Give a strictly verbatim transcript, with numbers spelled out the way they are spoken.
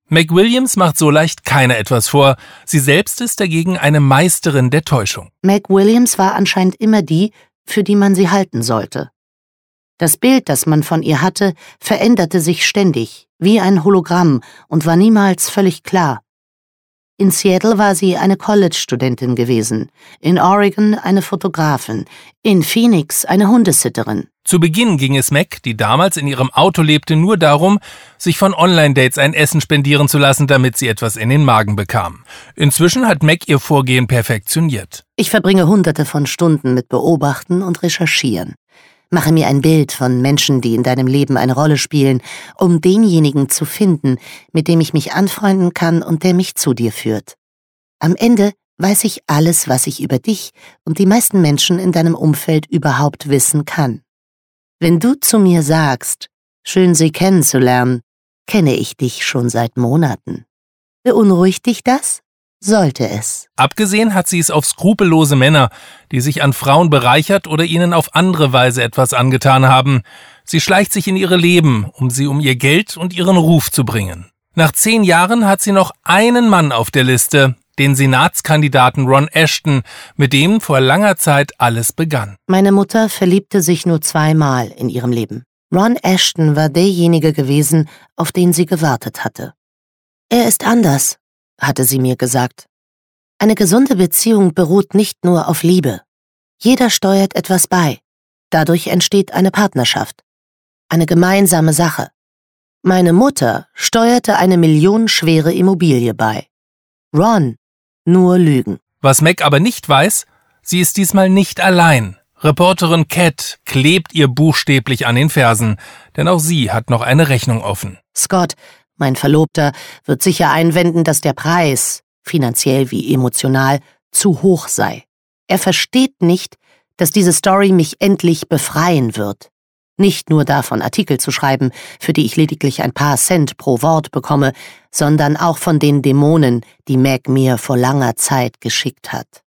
Meg Williams macht so leicht keiner etwas vor. Sie selbst ist dagegen eine Meisterin der Täuschung. Meg Williams war anscheinend immer die, für die man sie halten sollte. Das Bild, das man von ihr hatte, veränderte sich ständig, wie ein Hologramm, und war niemals völlig klar. In Seattle war sie eine College-Studentin gewesen, in Oregon eine Fotografin, in Phoenix eine Hundesitterin. Zu Beginn ging es Meg, die damals in ihrem Auto lebte, nur darum, sich von Online-Dates ein Essen spendieren zu lassen, damit sie etwas in den Magen bekam. Inzwischen hat Meg ihr Vorgehen perfektioniert. Ich verbringe hunderte von Stunden mit Beobachten und Recherchieren. Mache mir ein Bild von Menschen, die in deinem Leben eine Rolle spielen, um denjenigen zu finden, mit dem ich mich anfreunden kann und der mich zu dir führt. Am Ende weiß ich alles, was ich über dich und die meisten Menschen in deinem Umfeld überhaupt wissen kann. Wenn du zu mir sagst, schön Sie kennenzulernen, kenne ich dich schon seit Monaten. Beunruhigt dich das? Sollte es. Abgesehen hat sie es auf skrupellose Männer, die sich an Frauen bereichert oder ihnen auf andere Weise etwas angetan haben. Sie schleicht sich in ihre Leben, um sie um ihr Geld und ihren Ruf zu bringen. Nach zehn Jahren hat sie noch einen Mann auf der Liste, den Senatskandidaten Ron Ashton, mit dem vor langer Zeit alles begann. Meine Mutter verliebte sich nur zweimal in ihrem Leben. Ron Ashton war derjenige gewesen, auf den sie gewartet hatte. Er ist anders, hatte sie mir gesagt. Eine gesunde Beziehung beruht nicht nur auf Liebe. Jeder steuert etwas bei. Dadurch entsteht eine Partnerschaft. Eine gemeinsame Sache. Meine Mutter steuerte eine millionenschwere Immobilie bei. Ron nur Lügen. Was Meg aber nicht weiß, sie ist diesmal nicht allein. Reporterin Cat klebt ihr buchstäblich an den Fersen, denn auch sie hat noch eine Rechnung offen. Scott, mein Verlobter, wird sicher einwenden, dass der Preis, finanziell wie emotional, zu hoch sei. Er versteht nicht, dass diese Story mich endlich befreien wird. Nicht nur davon, Artikel zu schreiben, für die ich lediglich ein paar Cent pro Wort bekomme, sondern auch von den Dämonen, die Meg mir vor langer Zeit geschickt hat.